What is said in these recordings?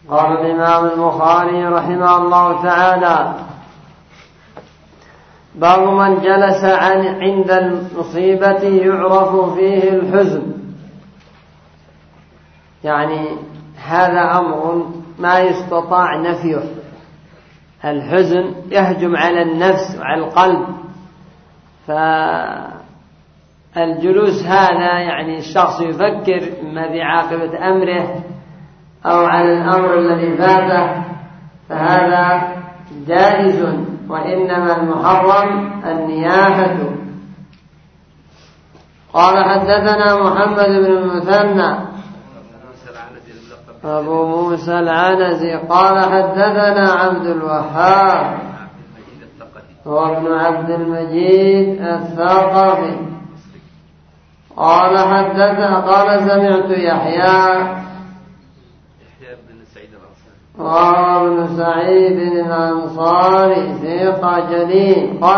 قال الإمام البخاري رحمه الله تعالى: باب من جلس عند المصيبة يعرف فيه الحزن. يعني هذا أمر ما يستطاع نفيه. الحزن يهجم على النفس وعلى القلب، فالجلوس هذا يعني الشخص يفكر إما بعاقبة أمره أو على الأمر الذي فاته، فهذا جائز، وإنما المحرم النياحة. قال: حدثنا محمد بن المثنى أبو موسى العنزي قال: حدثنا عبد الوهاب هو ابن عبد المجيد الثقفي قال: سمعت يحيى بن سعيد الأنصاري ثقة جليل قال: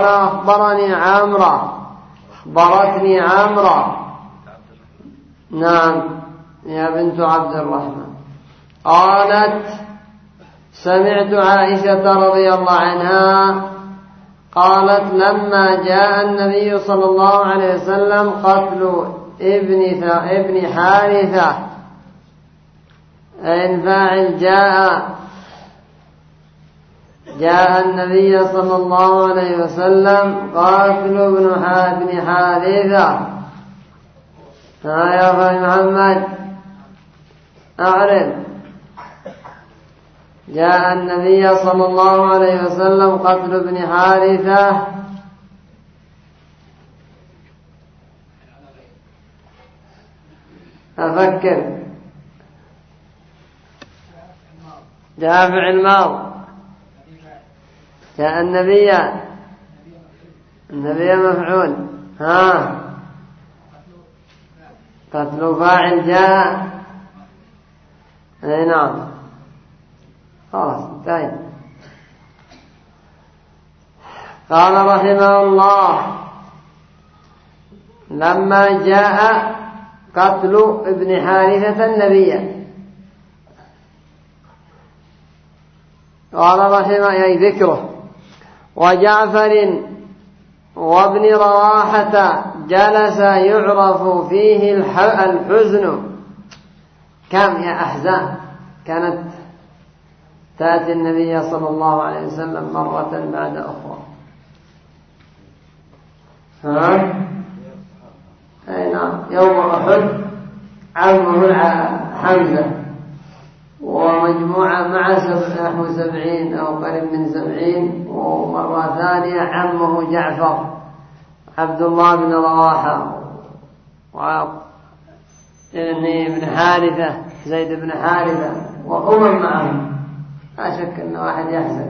أخبرتني عمرة نعم يا بنت عبد الرحمن قالت: سمعت عائشة رضي الله عنها قالت: لما جاء النبي صلى الله عليه وسلم قتل ابن حارثة، إن فاعل جاء النبي صلى الله عليه وسلم قاتل ابن حارثة. يا أخي محمد أعرف. جاء النبي صلى الله عليه وسلم قتل ابن حارثة. أفكر. جاء فعل ماض. جاء النبي مفعول. قتل فاعل جاء. نعم خلاص انتهينا. قال رحمه الله: لما جاء قتل ابن حارثة النبي، قال رحمه أي ذكره: وجعفر وابن رواحة جلس يعرف فيه الحزن. كم يا أحزان كانت تأتي النبي صلى الله عليه وسلم مرة بعد أخرى. أي نعم. يوم أحد عمه حمزة ومجموعة مع نحو 70 أو قريب من 70، ومرة ثانية عمه جعفر عبد الله بن رواحة ابن حارثة زيد بن حارثة معهم. لا شك أن واحد يحزن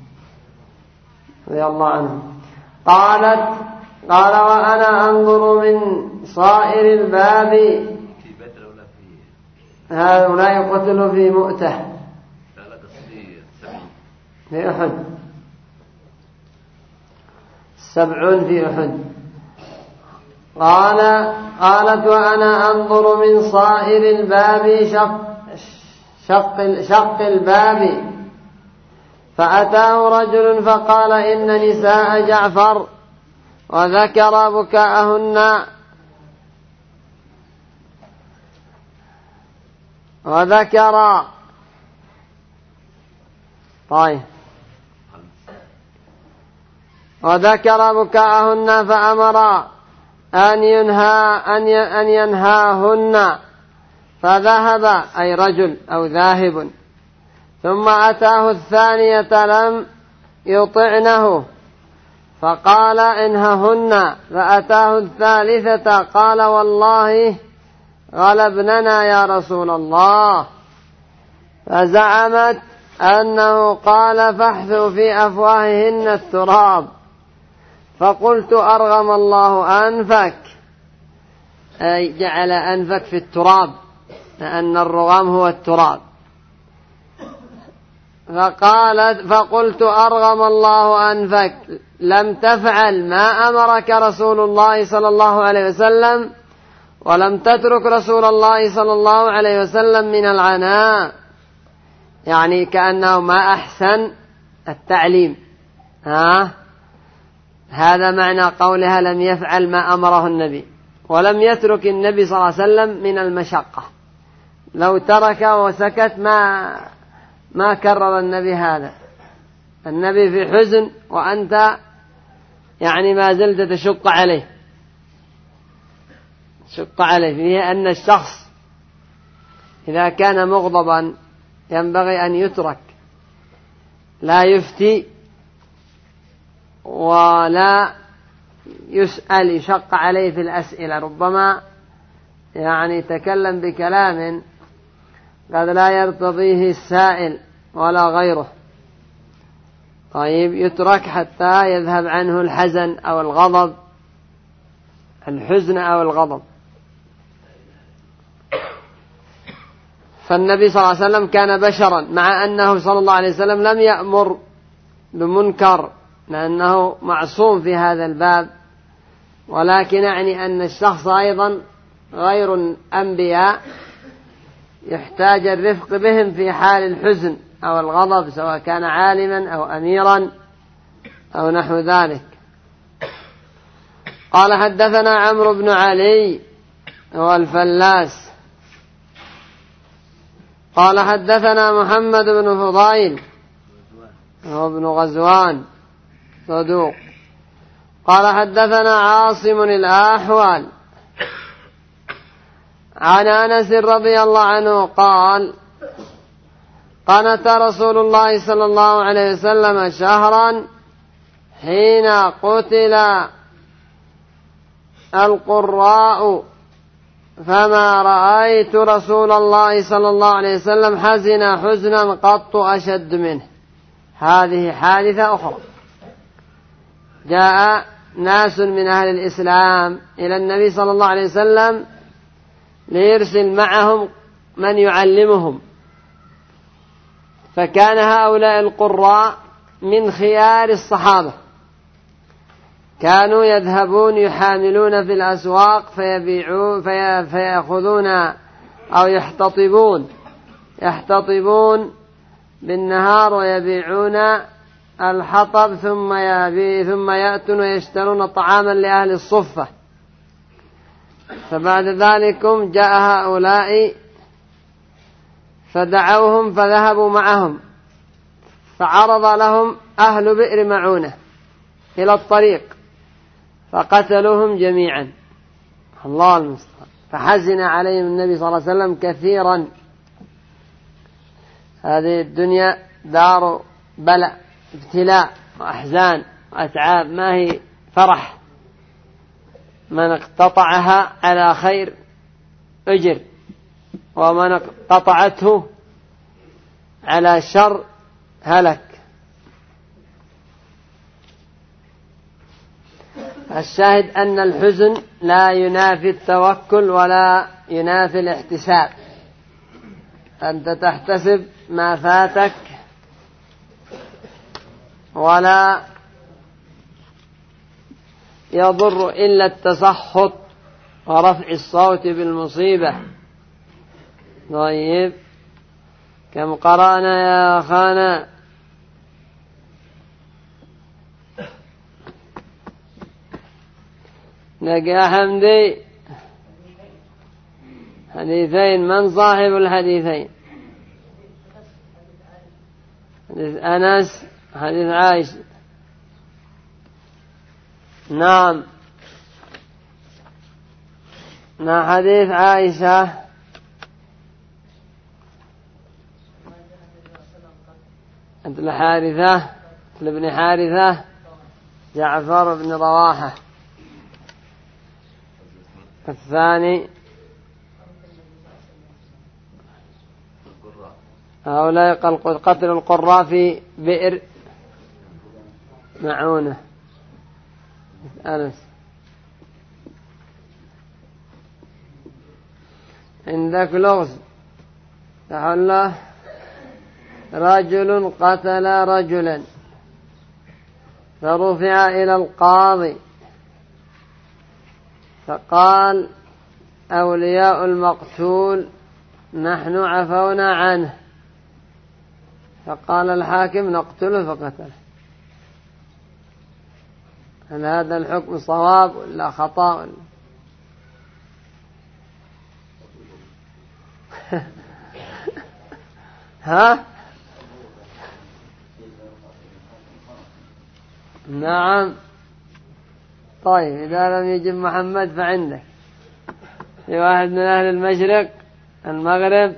رضي الله عنه. قال: وأنا أنظر من صائر الباب. هؤلاء قتلوا في مؤتة في أحد، 70 في أحد. قالت: وأنا أنظر من صائر الباب شق الباب، فأتاه رجل فقال: إن نساء جعفر، وذكر بكاءهن فأمر أن ينهاهن، فذهب أي رجل أو ذاهب، ثم أتاه الثانية لم يطعنه فقال: انههن، فأتاه الثالثة قال: والله غلبننا يا رسول الله، فزعمت أنه قال: فاحثوا في أفواههن التراب، فقلت: أرغم الله أنفك، أي جعل أنفك في التراب، لأن الرغم هو التراب. فقلت: أرغم الله أنفك، لم تفعل ما أمرك رسول الله صلى الله عليه وسلم، ولم تترك رسول الله صلى الله عليه وسلم من العناء، يعني كأنه ما أحسن التعليم. هذا معنى قولها لم يفعل ما أمره النبي. ولم يترك النبي صلى الله عليه وسلم من المشقة، لو ترك وسكت ما كرر النبي هذا. النبي في حزن وأنت يعني ما زلت تشق عليه. فيه أن الشخص إذا كان مغضبا ينبغي أن يترك، لا يفتي ولا يسأل يشق عليه في الأسئلة. ربما يعني تكلم بكلام قد لا يرتضيه السائل ولا غيره. طيب يترك حتى يذهب عنه الحزن أو الغضب، الحزن أو الغضب. فالنبي صلى الله عليه وسلم كان بشرا، مع أنه صلى الله عليه وسلم لم يأمر بمنكر لأنه معصوم في هذا الباب، ولكن يعني أن الشخص أيضا غير الأنبياء يحتاج الرفق بهم في حال الحزن أو الغضب، سواء كان عالما أو أميرا أو نحو ذلك. قال حدثنا عمرو بن علي هو الفلاس قال حدثنا محمد بن فضيل هو ابن غزوان صدوق. قال حدثنا عاصم الأحول عن أنس رضي الله عنه قال قنت رسول الله صلى الله عليه وسلم شهرا حين قتل القراء، فما رأيت رسول الله صلى الله عليه وسلم حزن حزنا قط أشد منه. هذه حادثة أخرى. جاء ناس من أهل الإسلام إلى النبي صلى الله عليه وسلم ليرسل معهم من يعلمهم، فكان هؤلاء القراء من خيار الصحابة، كانوا يذهبون يحاملون في الأسواق فيأخذون أو يحتطبون بالنهار ويبيعون الحطب ثم يأتون ويشترون طعاما لأهل الصفة. فبعد ذلك جاء هؤلاء فدعوهم فذهبوا معهم، فعرض لهم أهل بئر معونة إلى الطريق فقتلوهم جميعا. الله المستعان. فحزن عليهم النبي صلى الله عليه وسلم كثيرا. هذه الدنيا دار بلاء ابتلاء وأحزان وأتعاب، ما هي فرح. من اقتطعها على خير أجر، ومن اقتطعته على شر هلك. الشاهد أن الحزن لا ينافي التوكل ولا ينافي الاحتساب. أنت تحتسب ما فاتك ولا يضر إلا التسخط ورفع الصوت بالمصيبة. طيب كم قرأنا يا أخانا؟ نجا حمدي حديثين. من صاحب الحديثين؟ حديث أنس، حديث عائشة. نعم حديث عائشة. ابن حارثة ابن حارثة جعفر بن رواحة. الثاني هؤلاء قتل القراء في بئر معونة. أنس. عندك لغز تحله رجل قتل رجلا فرفع إلى القاضي فقال أولياء المقتول نحن عفونا عنه فقال الحاكم نقتله فقتله. هل هذا الحكم صواب ولا خطأ ولا؟ ها؟ نعم. طيب إذا لم يجب محمد فعندك في واحد من أهل المشرق المغرب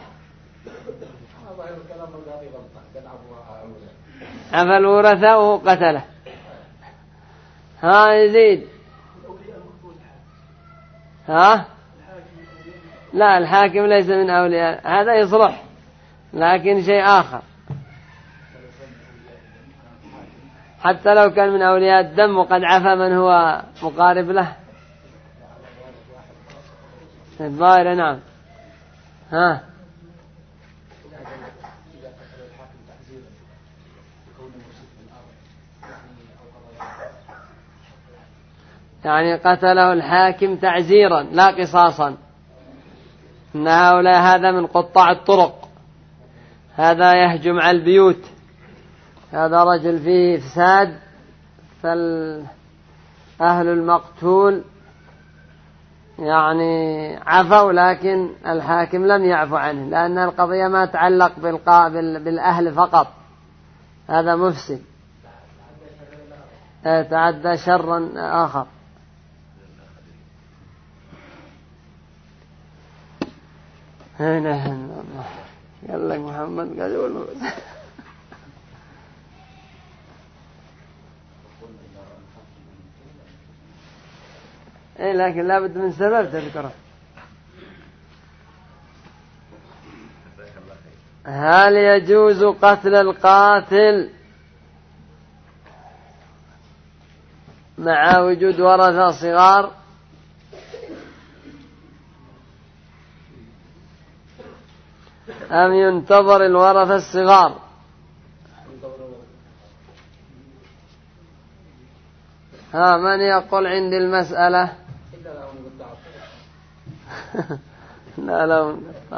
عفى الورثة وقتله. ها يزيد. ها؟ لا الحاكم ليس من أولياء، هذا يصلح لكن شيء آخر. حتى لو كان من أولياء الدم وقد عفى من هو مقارب له الظاهر. نعم. ها؟ يعني قتله الحاكم تعزيرا لا قصاصا. إن هؤلاء هذا من قطاع الطرق، هذا يهجم على البيوت، هذا رجل فيه إفساد، فأهل المقتول يعني عفوا لكن الحاكم لم يعفو عنه، لأن القضية ما تعلق بالأهل فقط، هذا مفسد تعدى شرا آخر. هنا قال لك محمد قال يقول إيه، لكن لابد من سبب تذكره. هل يجوز قتل القاتل مع وجود ورثة صغار؟ أم ينتظر الورثة الصغار؟ ها من يقول عندي المسألة؟ لا لا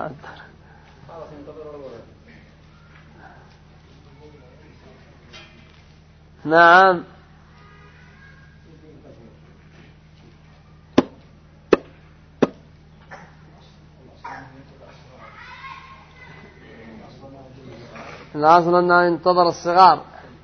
نعم. الأصل أنه ينتظر الصغار.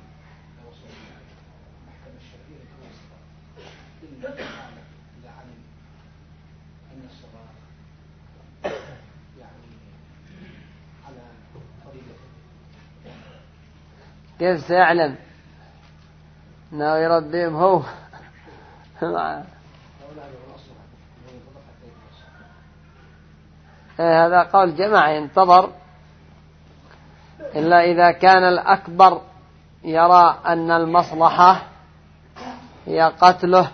كيف سيعلم أنه يربيهم هو؟ هذا قول جماعة ينتظر، إلا إذا كان الأكبر يرى أن المصلحة هي قتله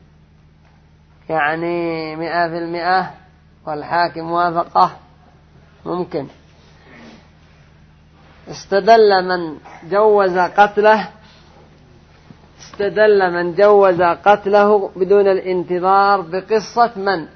يعني 100% والحاكم وافقه ممكن. استدل من جوز قتله بدون الانتظار بقصة من؟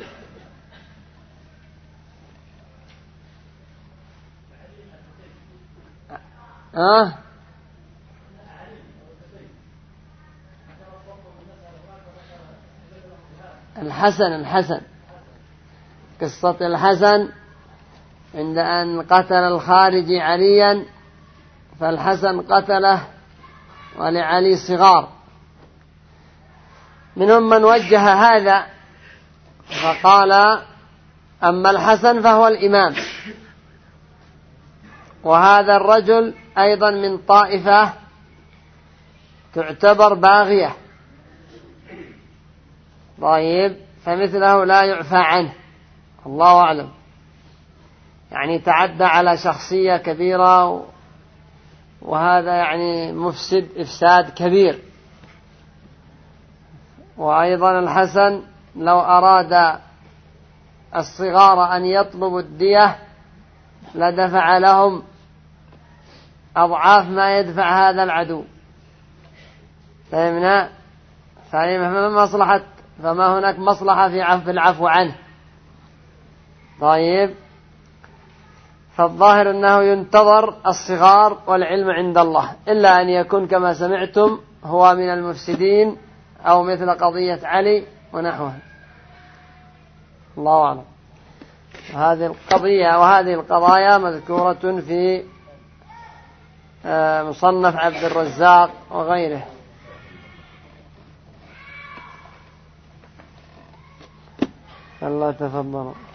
الحسن قصة الحسن عند أن قتل الخارجي عليا، فالحسن قتله ولعلي صغار. منهم من وجه هذا فقال أما الحسن فهو الإمام، وهذا الرجل أيضا من طائفة تعتبر باغية، طيب فمثله لا يعفى عنه، الله أعلم، يعني تعدى على شخصية كبيرة، وهذا يعني مفسد إفساد كبير. وأيضا الحسن لو أراد الصغار أن يطلبوا الدية لدفع لهم أضعاف ما يدفع هذا العدو، فهمنا؟ فما هناك مصلحة في العفو عنه. طيب فالظاهر أنه ينتظر الصغار والعلم عند الله، إلا أن يكون كما سمعتم هو من المفسدين أو مثل قضية علي ونحوه. الله أعلم. هذه القضية وهذه القضايا مذكورة في مصنف عبد الرزاق وغيره. الله تفضل.